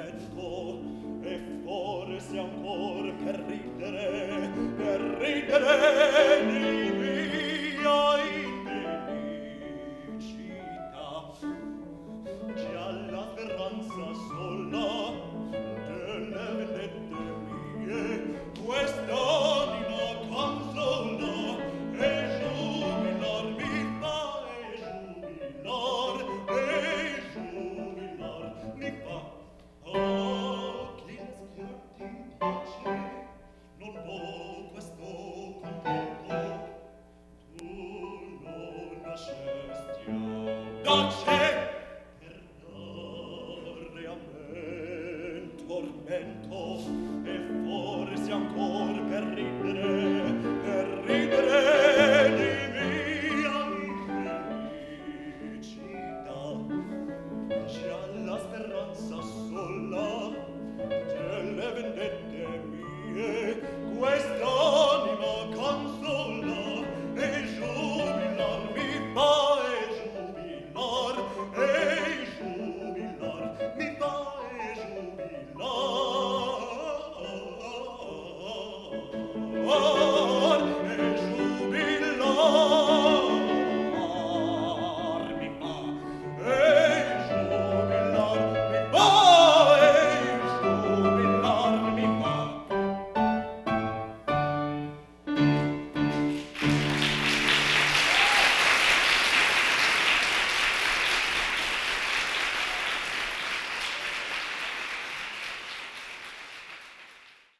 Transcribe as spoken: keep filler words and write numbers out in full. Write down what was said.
tormento, e forse ancor per ridere, per ridere di mia infelicità. Già la speranza sola delle vendette mie quest'anima consola, e giubilar mi fa, e giubilar, e giubilar mi fa. Oh, chi schiarti in pace non può questo contento, tu non nascesti audace per dare a me tormento, e forse ancor per ridere, per ridere di mia infelicità. Già la speranza sola delle vendette mie questa